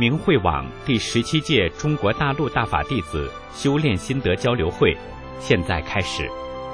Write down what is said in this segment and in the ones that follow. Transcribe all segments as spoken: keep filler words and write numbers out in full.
明慧网第十七届中国大陆大法弟子修炼心得交流会现在开始。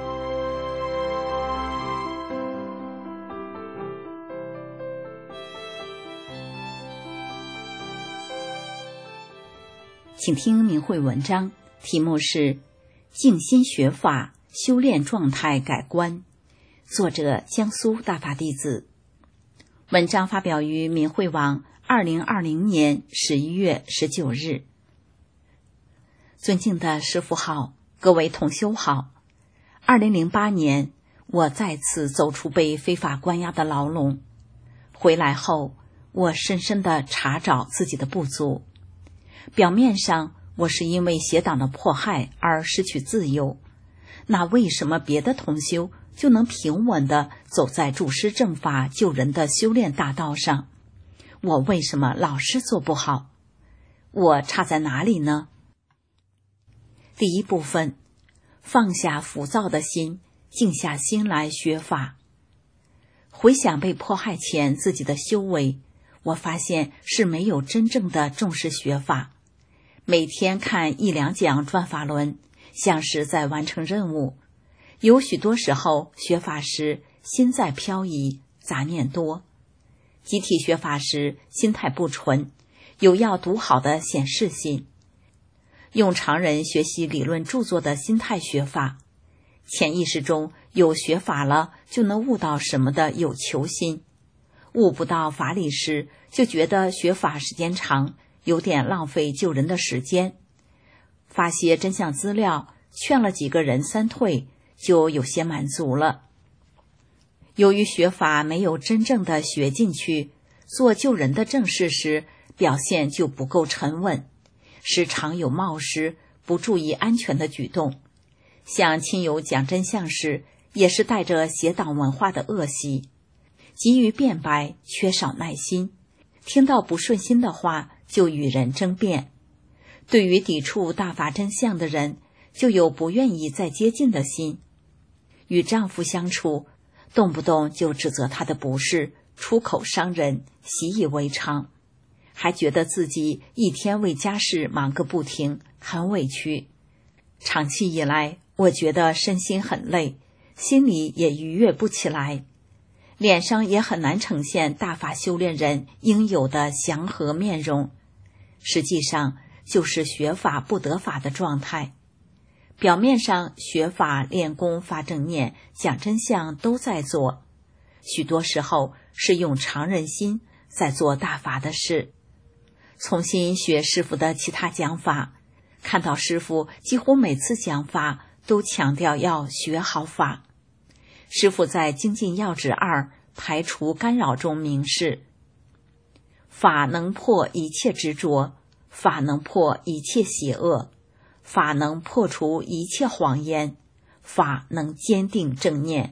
请听明慧文章，题目是静心学法，修炼状态改观，作者江苏大法弟子。文章发表于明慧网二零二零年十一月十九日。尊敬的师父好，各位同修好。二零零八年，我再次走出被非法关押的牢笼。回来后，我深深地查找自己的不足。表面上，我是因为邪党的迫害而失去自由，那为什么别的同修就能平稳地走在助师正法救人的修炼大道上？我为什么老是做不好？我差在哪里呢？第一部分，放下浮躁的心，静下心来学法。回想被迫害前自己的修为，我发现是没有真正的重视学法。每天看一两讲转法轮，像是在完成任务。有许多时候学法时心在飘移，杂念多。集体学法时心态不纯，有要读好的显示心。用常人学习理论著作的心态学法，潜意识中有学法了就能悟到什么的有求心。悟不到法理时，就觉得学法时间长，有点浪费救人的时间。发些真相资料，劝了几个人三退，就有些满足了。由于学法没有真正的学进去，做救人的正事时，表现就不够沉稳，时常有冒失、不注意安全的举动。向亲友讲真相时，也是带着邪党文化的恶习，急于辩白，缺少耐心，听到不顺心的话就与人争辩。对于抵触大法真相的人，就有不愿意再接近的心。与丈夫相处，动不动就指责他的不是，出口伤人，习以为常，还觉得自己一天为家事忙个不停，很委屈。长期以来，我觉得身心很累，心里也愉悦不起来，脸上也很难呈现大法修炼人应有的祥和面容，实际上就是学法不得法的状态。表面上学法、练功、发正念、讲真相都在做，许多时候是用常人心在做大法的事。重新学师父的其他讲法，看到师父几乎每次讲法都强调要学好法。师父在精进要旨二排除干扰中明示，法能破一切执着，法能破一切邪恶，法能破除一切谎言，法能坚定正念。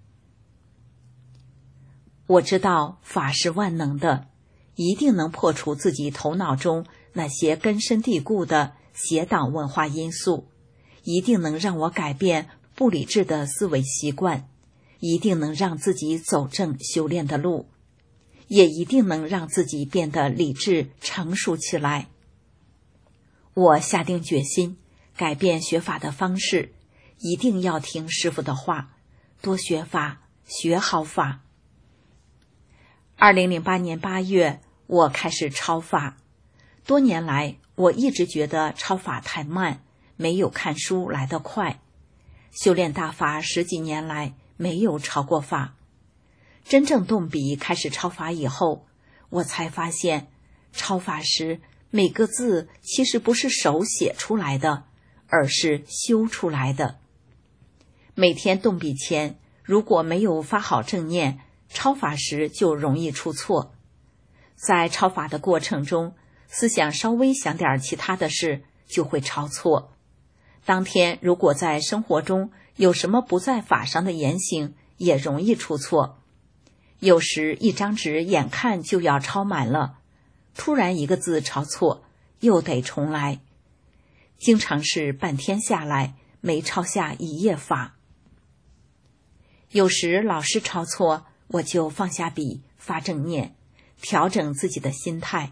我知道法是万能的，一定能破除自己头脑中那些根深蒂固的邪党文化因素，一定能让我改变不理智的思维习惯，一定能让自己走正修炼的路，也一定能让自己变得理智成熟起来。我下定决心改变学法的方式，一定要听师父的话，多学法，学好法。二零零八年八月，我开始抄法。多年来，我一直觉得抄法太慢，没有看书来得快。修炼大法十几年来，没有抄过法。真正动笔开始抄法以后，我才发现，抄法时每个字其实不是手写出来的，而是修出来的。每天动笔前，如果没有发好正念，抄法时就容易出错。在抄法的过程中，思想稍微想点其他的事，就会抄错。当天如果在生活中有什么不在法上的言行，也容易出错。有时一张纸眼看就要抄满了，突然一个字抄错，又得重来。经常是半天下来没抄下一页法。有时老师抄错，我就放下笔，发正念，调整自己的心态，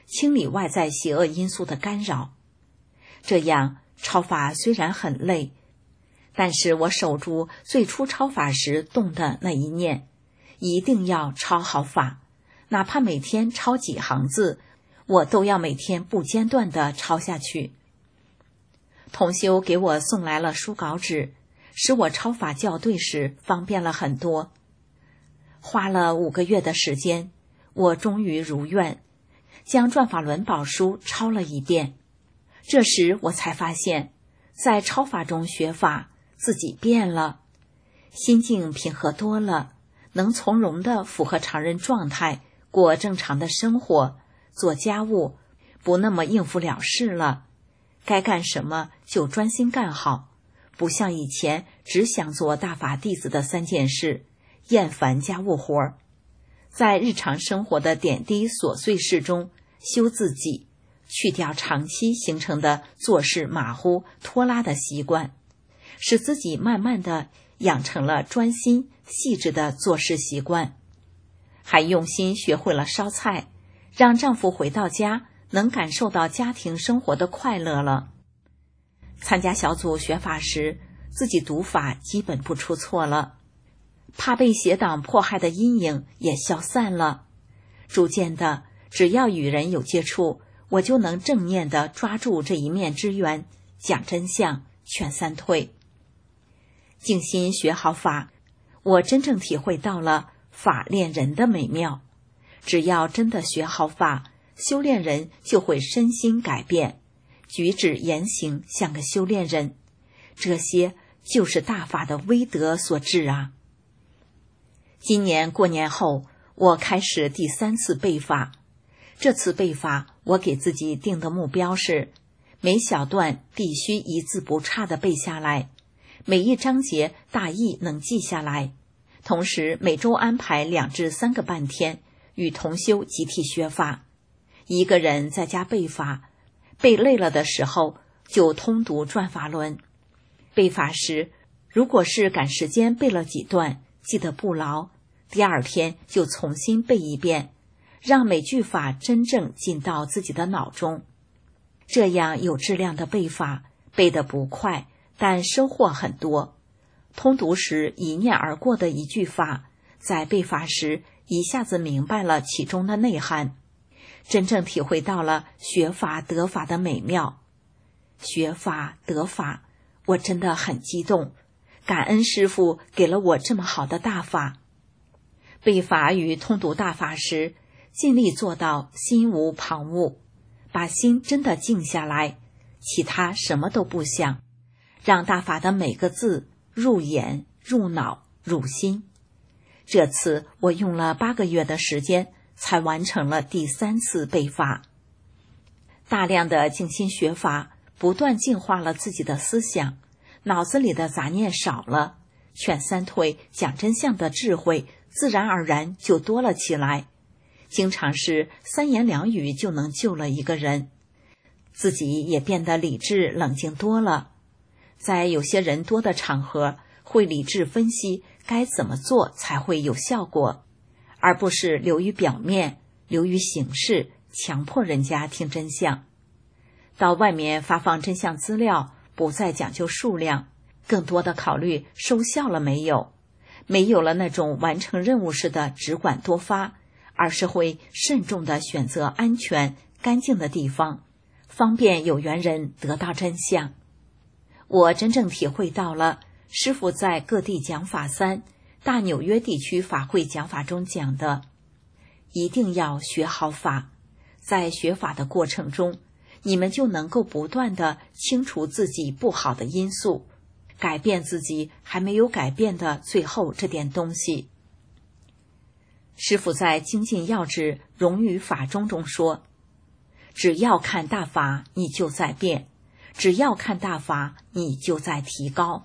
清理外在邪恶因素的干扰。这样抄法虽然很累，但是我守住最初抄法时动的那一念，一定要抄好法，哪怕每天抄几行字，我都要每天不间断地抄下去。同修给我送来了书稿纸，使我抄法校对时方便了很多。花了五个月的时间，我终于如愿，将转法轮宝书抄了一遍。这时我才发现，在抄法中学法，自己变了，心境平和多了，能从容地符合常人状态，过正常的生活，做家务，不那么应付了事了。该干什么就专心干好，不像以前只想做大法弟子的三件事，厌烦家务活儿。在日常生活的点滴琐碎事中修自己，去掉长期形成的做事马虎拖拉的习惯，使自己慢慢的养成了专心细致的做事习惯。还用心学会了烧菜，让丈夫回到家能感受到家庭生活的快乐了。参加小组学法时，自己读法基本不出错了，怕被邪党迫害的阴影也消散了。逐渐的，只要与人有接触，我就能正面地抓住这一面之缘，讲真相，劝三退。静心学好法，我真正体会到了法练人的美妙。只要真的学好法，修炼人就会身心改变，举止言行像个修炼人，这些就是大法的威德所致啊。今年过年后，我开始第三次背法。这次背法，我给自己定的目标是，每小段必须一字不差地背下来，每一章节大意能记下来，同时每周安排两至三个半天，与同修集体学法。一个人在家背法，背累了的时候就通读转法轮。背法时，如果是赶时间背了几段，记得不牢，第二天就重新背一遍，让每句法真正进到自己的脑中。这样有质量的背法，背得不快，但收获很多。通读时一念而过的一句法，在背法时一下子明白了其中的内涵，真正体会到了学法得法的美妙。学法得法，我真的很激动，感恩师父给了我这么好的大法。背法与通读大法时，尽力做到心无旁骛，把心真的静下来，其他什么都不想，让大法的每个字入眼、入脑、入心。这次我用了八个月的时间，才完成了第三次背法。大量的静心学法，不断净化了自己的思想，脑子里的杂念少了，劝三退讲真相的智慧自然而然就多了起来。经常是三言两语就能救了一个人，自己也变得理智冷静多了。在有些人多的场合，会理智分析该怎么做才会有效果，而不是流于表面，流于形式，强迫人家听真相。到外面发放真相资料，不再讲究数量，更多的考虑收效了没有，没有了那种完成任务似的只管多发，而是会慎重地选择安全干净的地方，方便有缘人得到真相。我真正体会到了师父在各地讲法三大纽约地区法会讲法中讲的，一定要学好法。在学法的过程中，你们就能够不断地清除自己不好的因素，改变自己还没有改变的最后这点东西。师父在精进要旨荣于法中中说，只要看大法，你就在变；只要看大法，你就在提高。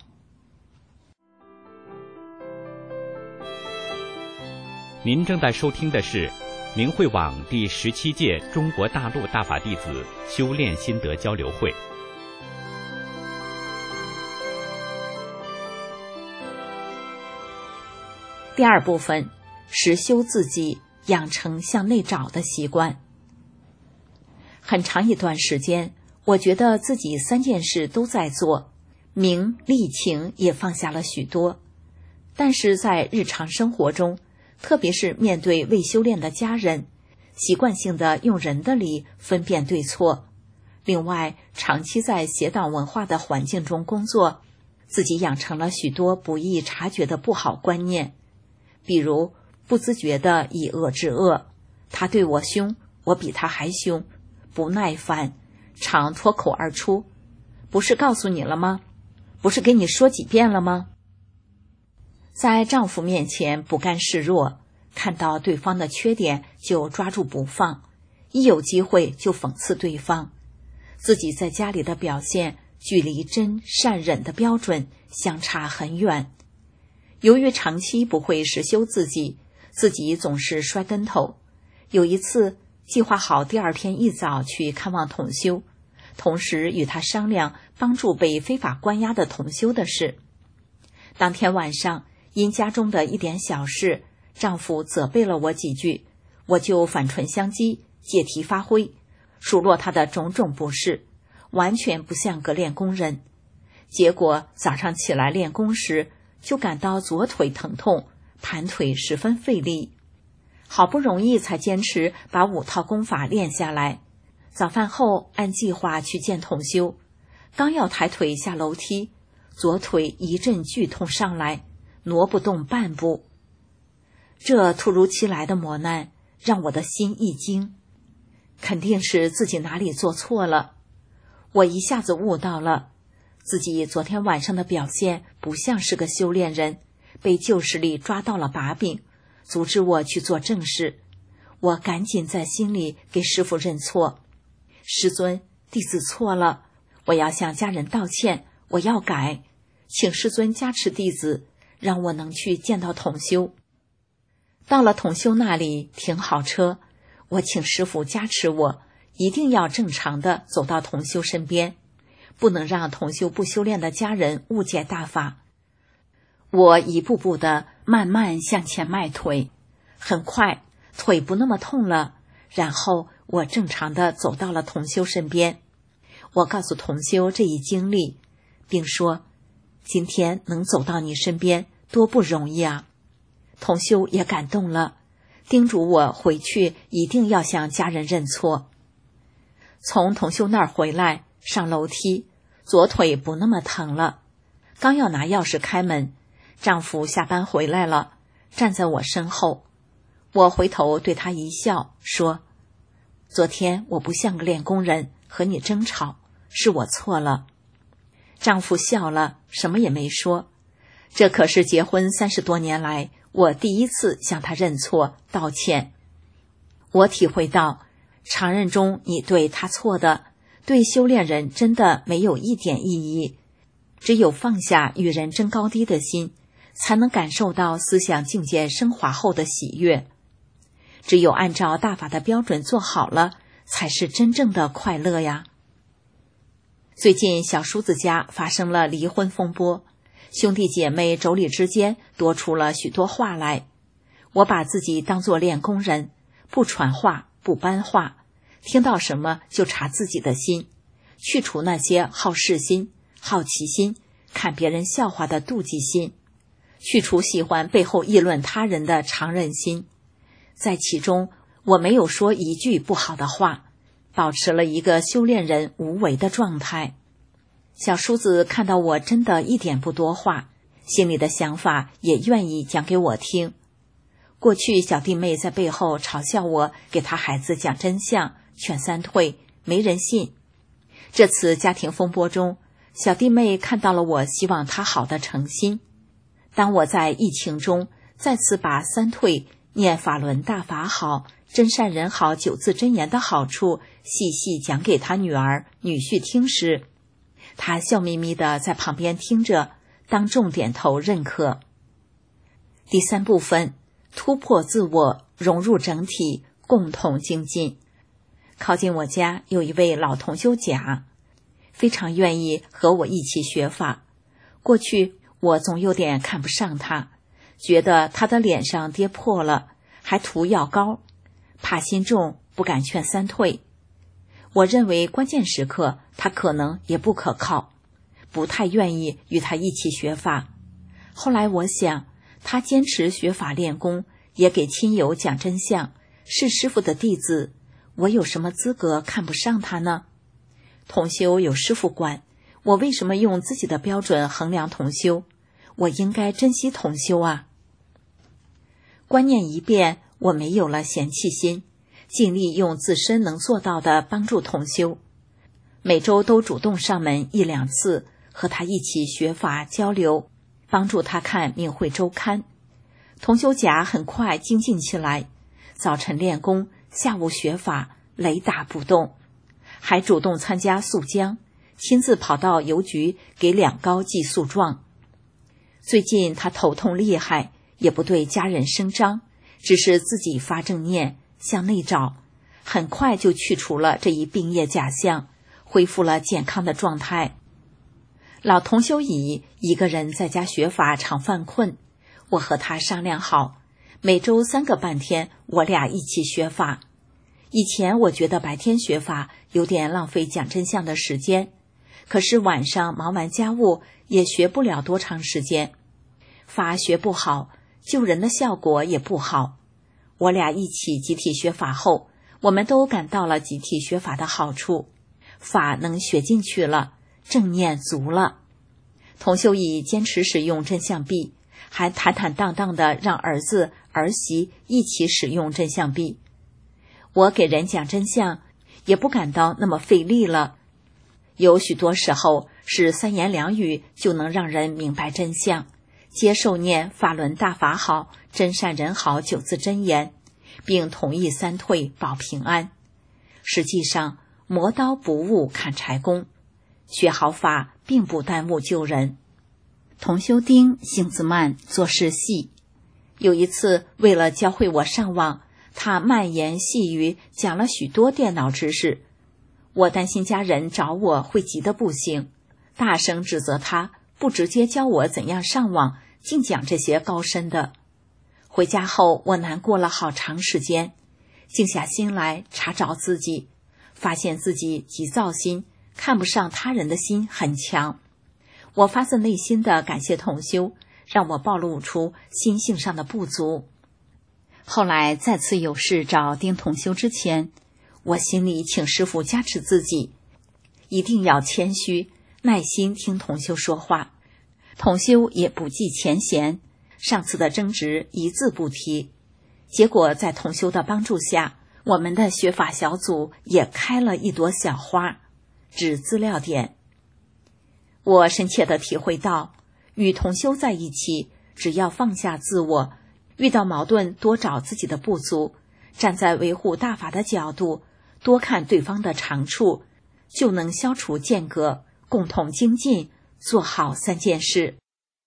您正在收听的是明慧网第十七届中国大陆大法弟子修炼心得交流会。 第二部分，实修自己，养成向内找的习惯。 很长一段时间，我觉得自己三件事都在做，名利情也放下了许多。但是在日常生活中，特别是面对未修炼的家人，习惯性的用人的理分辨对错。另外，长期在邪党文化的环境中工作，自己养成了许多不易察觉的不好观念，比如不自觉的以恶制恶，他对我凶，我比他还凶，不耐烦，常脱口而出，不是告诉你了吗？不是跟你说几遍了吗？在丈夫面前不甘示弱，看到对方的缺点就抓住不放，一有机会就讽刺对方。自己在家里的表现距离真善忍的标准相差很远。由于长期不会实修自己，自己总是摔跟头。有一次计划好第二天一早去看望同修，同时与他商量帮助被非法关押的同修的事。当天晚上，因家中的一点小事，丈夫责备了我几句，我就反唇相讥，借题发挥，数落他的种种不是，完全不像个练功人。结果早上起来练功时，就感到左腿疼痛，盘腿十分费力。好不容易才坚持把五套功法练下来。早饭后按计划去见同修，刚要抬腿下楼梯，左腿一阵剧痛上来，挪不动半步。这突如其来的磨难让我的心一惊，肯定是自己哪里做错了。我一下子悟到了，自己昨天晚上的表现不像是个修炼人，被旧势力抓到了把柄，阻止我去做正事。我赶紧在心里给师父认错，师尊，弟子错了，我要向家人道歉，我要改，请师尊加持弟子，让我能去见到同修。到了同修那里，停好车，我请师父加持我，一定要正常的走到同修身边，不能让同修不修炼的家人误解大法。我一步步的慢慢向前迈腿，很快腿不那么痛了，然后我正常的走到了同修身边。我告诉同修这一经历，并说今天能走到你身边多不容易啊。同修也感动了，叮嘱我回去一定要向家人认错。从同修那儿回来，上楼梯，左腿不那么疼了。刚要拿钥匙开门，丈夫下班回来了，站在我身后。我回头对他一笑，说，昨天我不像个练功人，和你争吵，是我错了。丈夫笑了，什么也没说。这可是结婚三十多年来，我第一次向他认错道歉。我体会到，常人中你对他错的，对修炼人真的没有一点意义。只有放下与人争高低的心，才能感受到思想境界升华后的喜悦。只有按照大法的标准做好了，才是真正的快乐呀。最近小叔子家发生了离婚风波，兄弟姐妹妯娌之间多出了许多话来。我把自己当作练功人，不传话，不搬话，听到什么就查自己的心，去除那些好事心、好奇心、看别人笑话的妒忌心，去除喜欢背后议论他人的常人心。在其中，我没有说一句不好的话，保持了一个修炼人无为的状态。小叔子看到我真的一点不多话，心里的想法也愿意讲给我听。过去小弟妹在背后嘲笑我给他孩子讲真相，劝三退，没人信。这次家庭风波中，小弟妹看到了我希望他好的诚心。当我在疫情中再次把三退、念法轮大法好、真善人好九字真言的好处细细讲给他女儿女婿听时，他笑眯眯地在旁边听着，当众点头认可。第三部分，突破自我，融入整体，共同精进。靠近我家有一位老同修甲，非常愿意和我一起学法。过去我总有点看不上他，觉得他的脸上跌破了，还涂药膏，怕心重，不敢劝三退。 我认为关键时刻他可能也不可靠，不太愿意与他一起学法。后来我想，他坚持学法练功，也给亲友讲真相，是师父的弟子，我有什么资格看不上他呢？同修有师父管，我为什么用自己的标准衡量同修？我应该珍惜同修啊。观念一变，我没有了嫌弃心，尽力用自身能做到的帮助同修。每周都主动上门一两次，和他一起学法交流，帮助他看明慧周刊。同修甲很快精进起来，早晨练功，下午学法，雷打不动，还主动参加诉僵，亲自跑到邮局给两高寄诉状。最近他头痛厉害，也不对家人声张，只是自己发正念，向内找，很快就去除了这一病业假象，恢复了健康的状态。老同修乙一个人在家学法常犯困，我和他商量好，每周三个半天我俩一起学法。以前我觉得白天学法有点浪费讲真相的时间，可是晚上忙完家务也学不了多长时间，法学不好，救人的效果也不好。我俩一起集体学法后，我们都感到了集体学法的好处，法能学进去了，正念足了。同修乙坚持使用真相币，还坦坦荡荡地让儿子儿媳一起使用真相币。我给人讲真相也不感到那么费力了，有许多时候是三言两语就能让人明白真相，接受念法轮大法好，真善人好九字真言，并同意三退保平安。实际上磨刀不误砍柴工，学好法并不耽误救人。同修丁性子慢，做事细，有一次为了教会我上网，他慢言细语讲了许多电脑知识，我担心家人找我会急得不行，大声指责他不直接教我怎样上网，竟讲这些高深的。回家后我难过了好长时间，静下心来查找自己，发现自己急躁心，看不上他人的心很强。我发自内心的感谢同修，让我暴露出心性上的不足。后来再次有事找丁同修之前，我心里请师父加持自己，一定要谦虚，耐心听同修说话。同修也不计前嫌，上次的争执一字不提。结果在同修的帮助下，我们的学法小组也开了一朵小花。指资料点，我深切地体会到，与同修在一起，只要放下自我，遇到矛盾多找自己的不足，站在维护大法的角度，多看对方的长处，就能消除间隔，共同精进，做好三件事。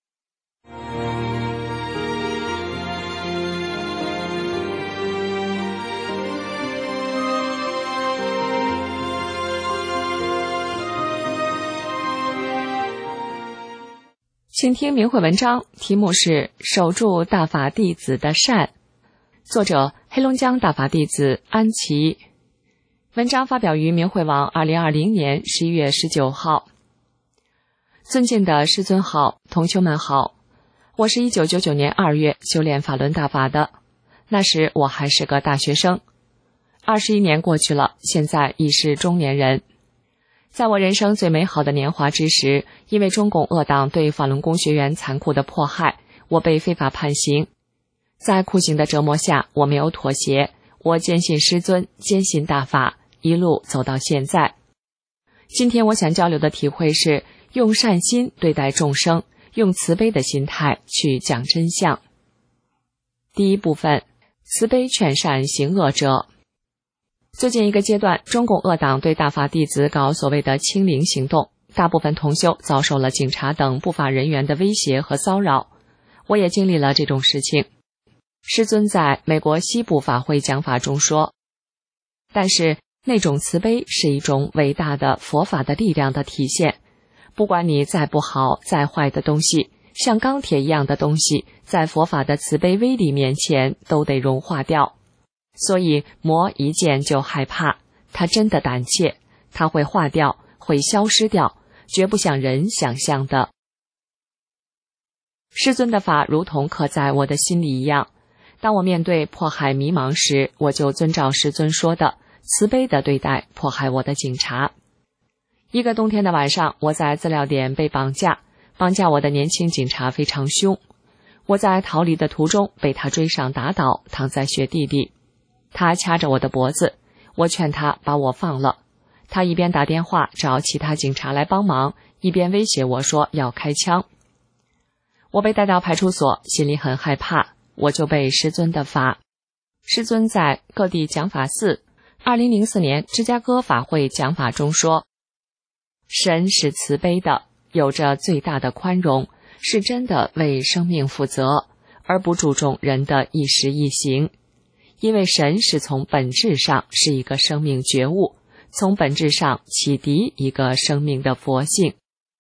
请听明慧文章，题目是守住大法弟子的善，作者黑龙江大法弟子安琪。文章发表于明慧网二零二零年十一月十九号。尊敬的师尊好，同修们好，我是一九九九年二月修炼法轮大法的，那时我还是个大学生。二十一年过去了，现在已是中年人。在我人生最美好的年华之时，因为中共恶党对法轮功学员残酷的迫害，我被非法判刑。在酷刑的折磨下，我没有妥协，我坚信师尊，坚信大法，一路走到现在。今天我想交流的体会是，用善心对待众生，用慈悲的心态去讲真相。第一部分，慈悲劝善行恶者。最近一个阶段，中共恶党对大法弟子搞所谓的清零行动，大部分同修遭受了警察等不法人员的威胁和骚扰。我也经历了这种事情。师尊在美国西部法会讲法中说，但是那种慈悲是一种伟大的佛法的力量的体现，不管你再不好再坏的东西，像钢铁一样的东西，在佛法的慈悲威力面前都得融化掉。所以魔一见就害怕， 他真的胆怯，他会化掉，会消失掉，绝不像人想象的。师尊的法如同刻在我的心里一样，当我面对迫害迷茫时，我就遵照师尊说的，慈悲地对待迫害我的警察。一个冬天的晚上，我在资料点被绑架，绑架我的年轻警察非常凶。我在逃离的途中被他追上打倒，躺在雪地里。他掐着我的脖子，我劝他把我放了。他一边打电话找其他警察来帮忙，一边威胁我说要开枪。我被带到派出所，心里很害怕，我就背师尊的法。师尊在各地讲法寺二零零四年芝加哥法会讲法中说，神是慈悲的，有着最大的宽容，是真的为生命负责，而不注重人的一时一行。因为神是从本质上是一个生命觉悟，从本质上启迪一个生命的佛性。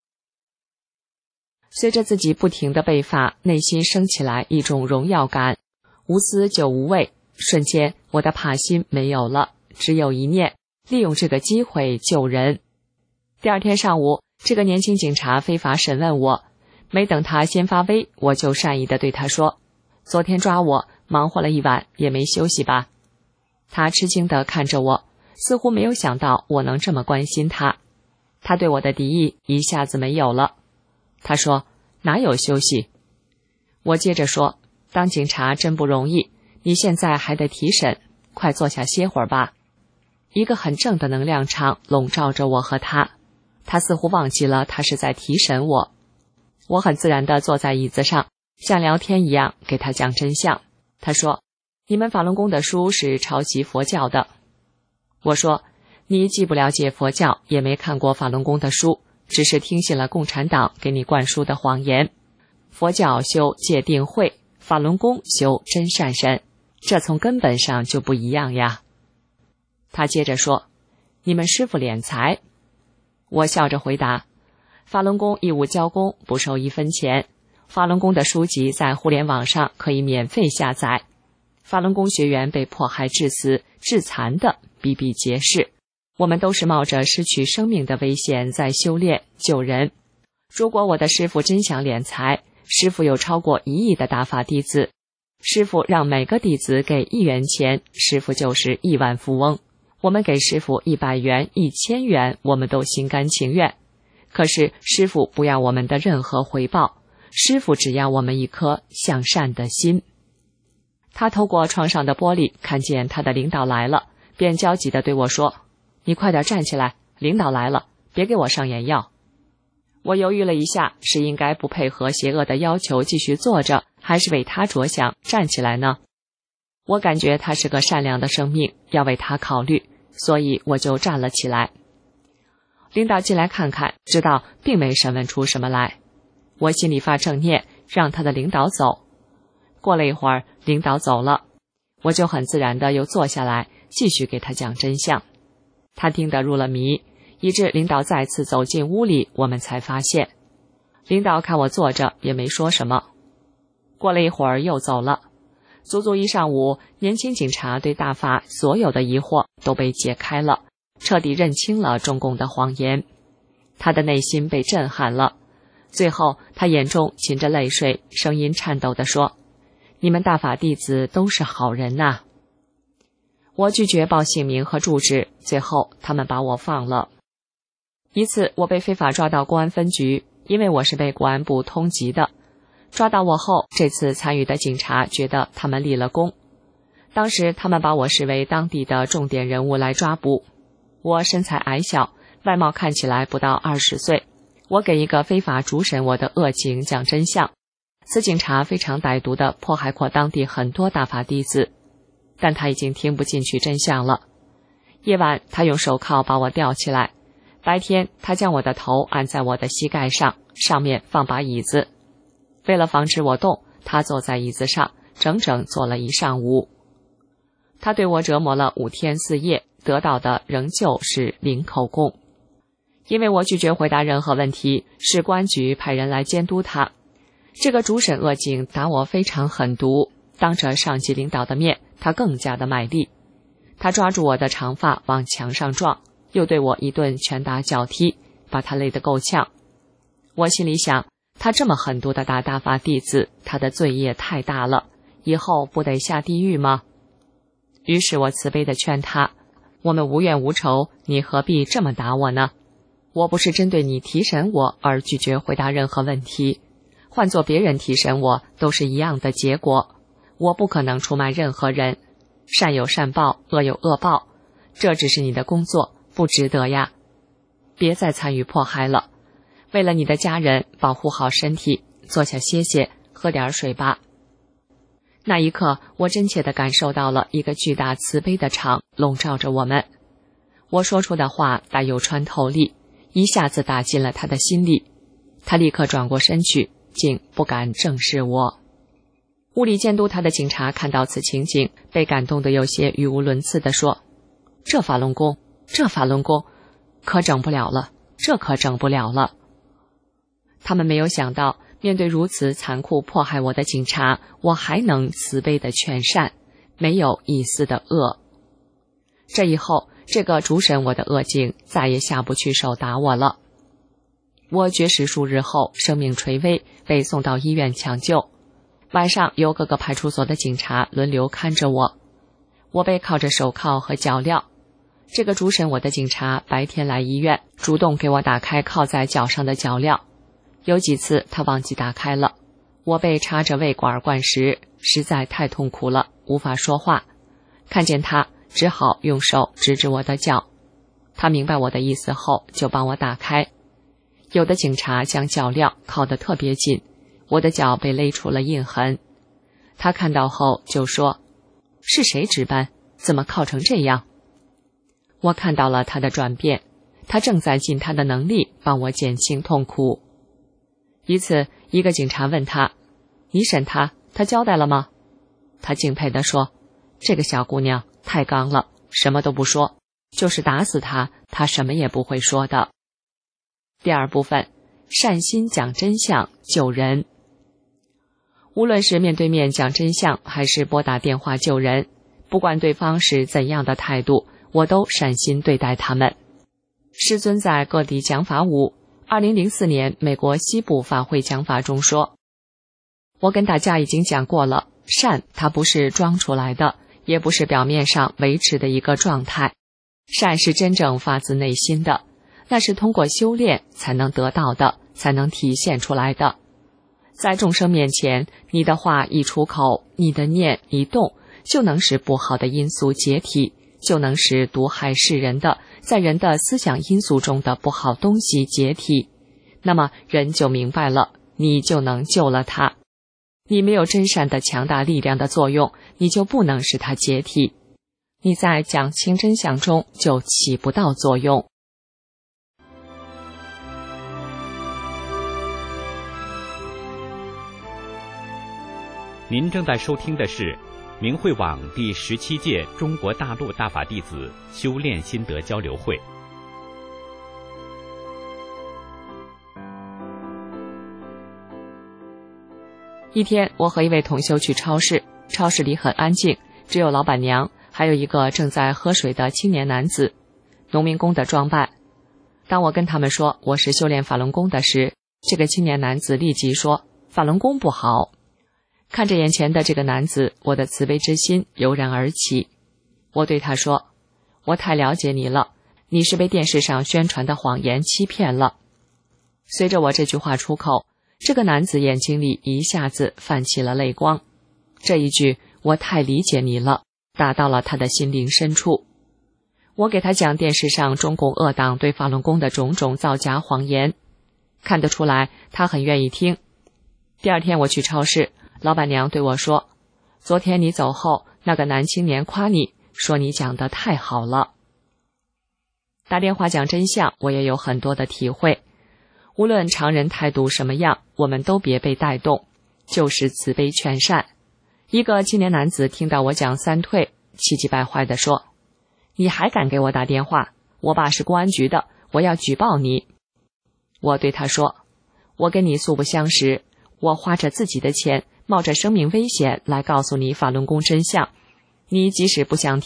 随着自己不停地背法，内心升起来一种荣耀感，无私就无畏，瞬间我的怕心没有了，只有一念，利用这个机会救人。第二天上午，这个年轻警察非法审问我，没等他先发威，我就善意地对他说，昨天抓我，忙活了一晚，也没休息吧。他吃惊地看着我，似乎没有想到我能这么关心他。他对我的敌意一下子没有了。他说，哪有休息？我接着说，当警察真不容易，你现在还得提审，快坐下歇会儿吧。一个很正的能量场笼罩着我和他，他似乎忘记了他是在提审我。我很自然地坐在椅子上，像聊天一样给他讲真相。他说，你们法轮功的书是抄袭佛教的。我说，你既不了解佛教，也没看过法轮功的书，只是听信了共产党给你灌输的谎言。佛教修戒定慧，法轮功修真善神，这从根本上就不一样呀。他接着说，你们师父敛财。我笑着回答，法轮功义务交功，不收一分钱。法轮功的书籍在互联网上可以免费下载。法轮功学员被迫害致死、致残的比比皆是。我们都是冒着失去生命的危险在修炼救人。如果我的师父真想敛财，师父有超过一亿的大法弟子，师父让每个弟子给一元钱，师父就是亿万富翁。我们给师父一百元、一千元，我们都心甘情愿。可是师父不要我们的任何回报，师父只要我们一颗向善的心。他透过窗上的玻璃看见他的领导来了，便焦急地对我说，你快点站起来，领导来了，别给我上眼药。我犹豫了一下，是应该不配合邪恶的要求继续坐着，还是为他着想站起来呢？我感觉他是个善良的生命，要为他考虑，所以我就站了起来。领导进来看看，知道并没审问出什么来。我心里发正念，让他的领导走。过了一会儿，领导走了，我就很自然地又坐下来，继续给他讲真相。他听得入了迷，以致领导再次走进屋里，我们才发现。领导看我坐着，也没说什么。过了一会儿又走了。足足一上午，年轻警察对大法所有的疑惑都被解开了，彻底认清了中共的谎言。他的内心被震撼了。最后他眼中噙着泪水，声音颤抖地说，你们大法弟子都是好人呐。我拒绝报姓名和住址，最后他们把我放了。一次我被非法抓到公安分局，因为我是被国安部通缉的。抓到我后，这次参与的警察觉得他们立了功。当时他们把我视为当地的重点人物来抓捕。我身材矮小，外貌看起来不到二十岁。我给一个非法主审我的恶警讲真相。此警察非常歹毒地迫害过当地很多大法弟子，但他已经听不进去真相了。夜晚他用手铐把我吊起来，白天他将我的头按在我的膝盖上，上面放把椅子。为了防止我动，他坐在椅子上，整整坐了一上午。他对我折磨了五天四夜，得到的仍旧是零口供。因为我拒绝回答任何问题，市公安局派人来监督他。这个主审恶警打我非常狠毒，当着上级领导的面，他更加的卖力。 他抓住我的长发往墙上撞，又对我一顿拳打脚踢，把他累得够呛。我心里想，他这么狠毒地打大法弟子，他的罪业太大了，以后不得下地狱吗？于是我慈悲地劝他，我们无怨无仇，你何必这么打我呢？我不是针对你提审我而拒绝回答任何问题，换做别人提审我都是一样的结果，我不可能出卖任何人，善有善报，恶有恶报，这只是你的工作，不值得呀。别再参与迫害了，为了你的家人，保护好身体，坐下歇歇，喝点水吧。那一刻，我真切地感受到了一个巨大慈悲的场笼罩着我们。我说出的话带有穿透力，一下子打进了他的心里。他立刻转过身去，竟不敢正视我。屋里监督他的警察看到此情景，被感动得有些语无伦次地说：“这法轮功，这法轮功，可整不了了，这可整不了了。”他们没有想到，面对如此残酷迫害我的警察，我还能慈悲的劝善，没有一丝的恶。这以后，这个主审我的恶警再也下不去手打我了。我绝食数日后，生命垂危，被送到医院抢救。晚上由各个派出所的警察轮流看着我，我被铐着手铐和脚镣。这个主审我的警察白天来医院，主动给我打开铐在脚上的脚镣。有几次他忘记打开了，我被插着胃管灌食，实在太痛苦了，无法说话。看见他，只好用手指指我的脚。他明白我的意思后，就帮我打开。有的警察将脚镣铐得特别紧，我的脚被勒出了印痕。他看到后就说：“是谁值班？怎么铐成这样？”我看到了他的转变，他正在尽他的能力帮我减轻痛苦。一次，一个警察问他：“你审他，他交代了吗？”他敬佩地说：“这个小姑娘太刚了，什么都不说，就是打死她，她什么也不会说的。”第二部分，善心讲真相救人。无论是面对面讲真相，还是拨打电话救人，不管对方是怎样的态度，我都善心对待他们。师尊在各地讲法舞二零零四年美国西部法会讲法中说：“我跟大家已经讲过了，善它不是装出来的，也不是表面上维持的一个状态，善是真正发自内心的，那是通过修炼才能得到的，才能体现出来的。在众生面前，你的话一出口，你的念一动，就能使不好的因素解体，就能使毒害世人的，在人的思想因素中的不好东西解体，那么人就明白了，你就能救了他。你没有真善的强大力量的作用，你就不能使它解体，你在讲清真相中就起不到作用。” 您正在收听的是明慧网第十七届中国大陆大法弟子修炼心得交流会。 一天，我和一位同修去超市，超市里很安静，只有老板娘，还有一个正在喝水的青年男子，农民工的装扮。当我跟他们说我是修炼法轮功的时，这个青年男子立即说：“法轮功不好。”看着眼前的这个男子，我的慈悲之心油然而起。我对他说：“我太了解你了，你是被电视上宣传的谎言欺骗了。”随着我这句话出口，这个男子眼睛里一下子泛起了泪光。这一句“我太理解你了”打到了他的心灵深处。我给他讲电视上中共恶党对法轮功的种种造假谎言，看得出来他很愿意听。第二天我去超市，老板娘对我说：“昨天你走后，那个男青年夸你，说你讲得太好了。”打电话讲真相，我也有很多的体会。无论常人态度什么样，我们都别被带动，就是慈悲劝善。一个青年男子听到我讲三退，气急败坏地说：“你还敢给我打电话？我爸是公安局的，我要举报你。”我对他说：“我跟你素不相识，我花着自己的钱，冒着生命危险来告诉你法轮功真相，你即使不想听，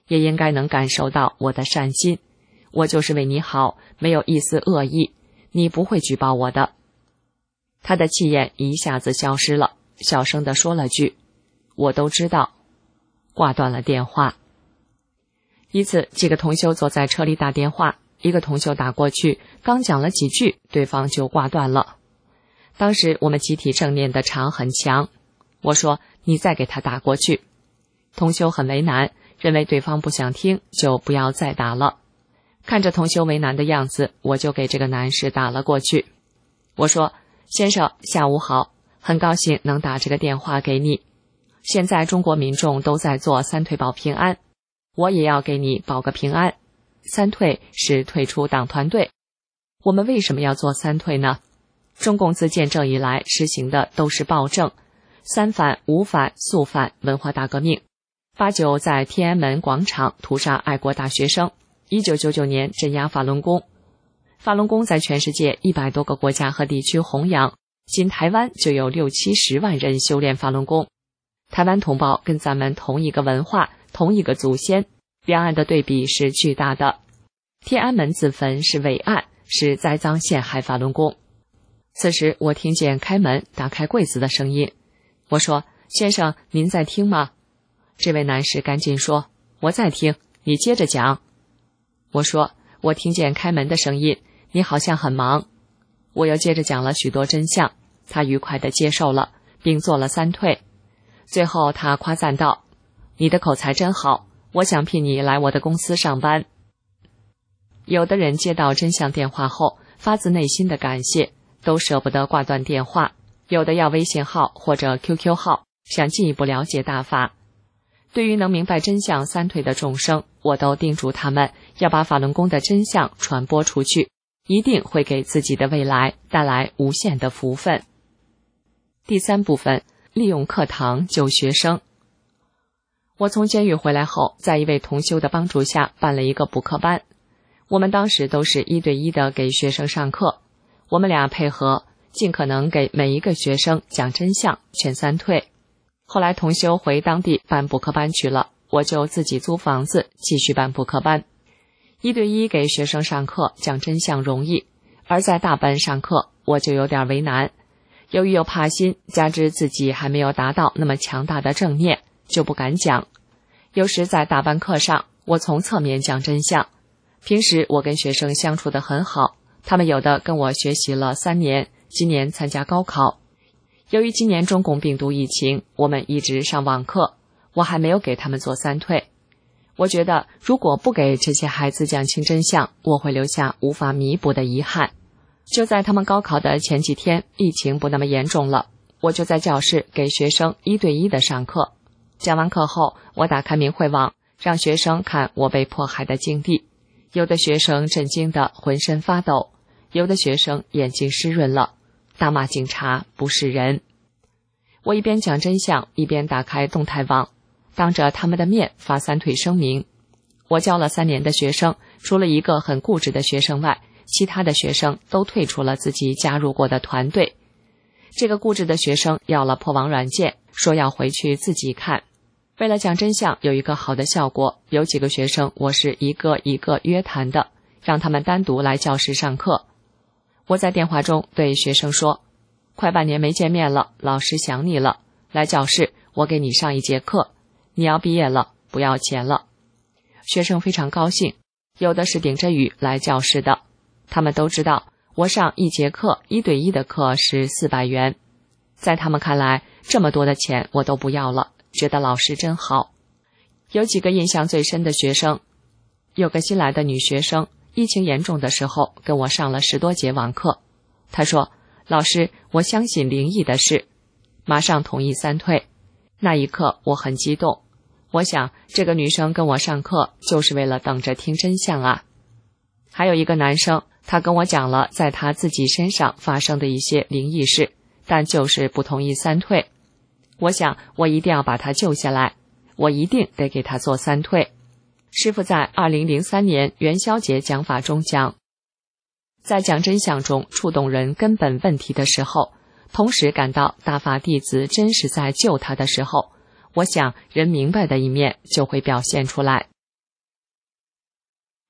也应该能感受到我的善心。我就是为你好，没有一丝恶意，你不会举报我的。他的气焰一下子消失了，小声地说了句：我都知道，挂断了电话。一次，几个同修坐在车里打电话，一个同修打过去，刚讲了几句，对方就挂断了。当时我们集体正念的场很强，我说你再给他打过去。同修很为难，认为对方不想听，就不要再打了。看着同修为难的样子，我就给这个男士打了过去。我说：先生，下午好，很高兴能打这个电话给你。现在中国民众都在做三退保平安，我也要给你保个平安。三退是退出党团队。我们为什么要做三退呢？中共自建政以来实行的都是暴政，三反、五反、肃反、文化大革命。八九在天安门广场屠杀爱国大学生，一九九九年镇压法轮功。法轮功在全世界一百多个国家和地区弘扬，仅台湾就有六七十万人修炼法轮功。台湾同胞跟咱们同一个文化，同一个祖先，两岸的对比是巨大的。天安门自焚是伪案，是栽赃陷害法轮功。此时我听见开门打开柜子的声音，我说：先生，您在听吗？这位男士赶紧说：我在听，你接着讲。我说：我听见开门的声音，你好像很忙。我又接着讲了许多真相，他愉快地接受了，并做了三退。最后他夸赞道：你的口才真好，我想聘你来我的公司上班。有的人接到真相电话后，发自内心的感谢，都舍不得挂断电话，有的要微信号或者 Q Q 号，想进一步了解大法。对于能明白真相三退的众生，我都叮嘱他们要把法轮功的真相传播出去，一定会给自己的未来带来无限的福分。第三部分，利用课堂救学生。我从监狱回来后，在一位同修的帮助下办了一个补课班。我们当时都是一对一的给学生上课，我们俩配合，尽可能给每一个学生讲真相，劝三退。后来同修回当地办补课班去了，我就自己租房子继续办补课班。一对一给学生上课讲真相容易，而在大班上课我就有点为难。由于有怕心，加之自己还没有达到那么强大的正念，就不敢讲。有时在大班课上，我从侧面讲真相。平时我跟学生相处得很好，他们有的跟我学习了三年，今年参加高考。由于今年中共病毒疫情，我们一直上网课，我还没有给他们做三退。我觉得如果不给这些孩子讲清真相，我会留下无法弥补的遗憾。就在他们高考的前几天，疫情不那么严重了，我就在教室给学生一对一的上课。讲完课后，我打开明慧网，让学生看我被迫害的经历。有的学生震惊得浑身发抖，有的学生眼睛湿润了，大骂警察不是人。我一边讲真相，一边打开动态网，当着他们的面发三退声明。我教了三年的学生，除了一个很固执的学生外，其他的学生都退出了自己加入过的团队。这个固执的学生要了破网软件，说要回去自己看。为了讲真相有一个好的效果，有几个学生我是一个一个约谈的，让他们单独来教室上课。我在电话中对学生说：快半年没见面了，老师想你了，来教室我给你上一节课，你要毕业了，不要钱了。学生非常高兴，有的是顶着雨来教室的，他们都知道我上一节课一对一的课是四百元，在他们看来这么多的钱我都不要了，觉得老师真好。有几个印象最深的学生，有个新来的女学生，疫情严重的时候跟我上了十多节网课。她说：老师，我相信灵异的事，马上同意三退。那一刻我很激动，我想这个女生跟我上课就是为了等着听真相啊。还有一个男生，他跟我讲了在他自己身上发生的一些灵异事，但就是不同意三退。我想我一定要把他救下来，我一定得给他做三退。师父在二零零三年元宵节讲法中讲，在讲真相中触动人根本问题的时候，同时感到大法弟子真是在救他的时候，我想人明白的一面就会表现出来。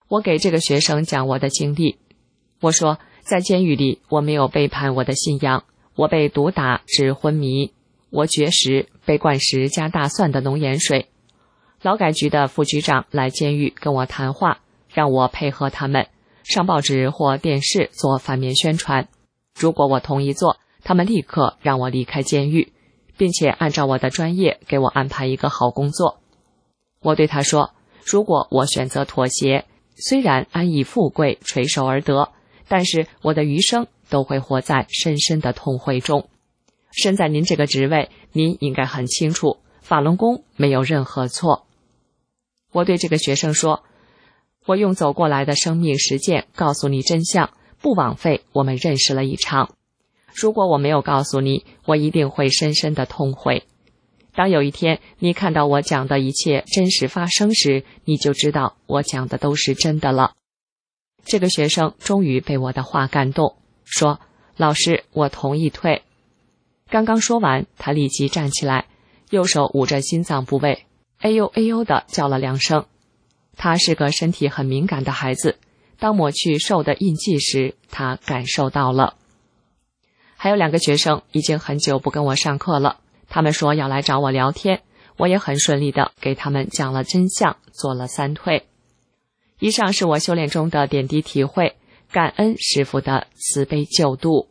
我给这个学生讲我的经历，我说在监狱里我没有背叛我的信仰，我被毒打致昏迷，我绝食，被灌食加大蒜的浓盐水。劳改局的副局长来监狱跟我谈话，让我配合他们上报纸或电视做反面宣传，如果我同意做，他们立刻让我离开监狱，并且按照我的专业给我安排一个好工作。我对他说，如果我选择妥协，虽然安逸富贵垂手而得，但是我的余生都会活在深深的痛悔中。身在您这个职位，您应该很清楚，法轮功没有任何错。我对这个学生说，我用走过来的生命实践告诉你真相，不枉费我们认识了一场。如果我没有告诉你，我一定会深深的痛悔。当有一天你看到我讲的一切真实发生时，你就知道我讲的都是真的了。这个学生终于被我的话感动，说，老师，我同意退。刚刚说完，他立即站起来，右手捂着心脏部位，哎呦哎呦地叫了两声。他是个身体很敏感的孩子，当抹去兽的印记时，他感受到了。还有两个学生已经很久不跟我上课了，他们说要来找我聊天，我也很顺利地给他们讲了真相，做了三退。以上是我修炼中的点滴体会，感恩师父的慈悲救度。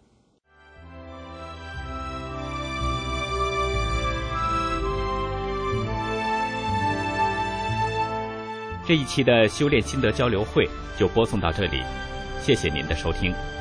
这一期的修炼心得交流会就播送到这里，谢谢您的收听。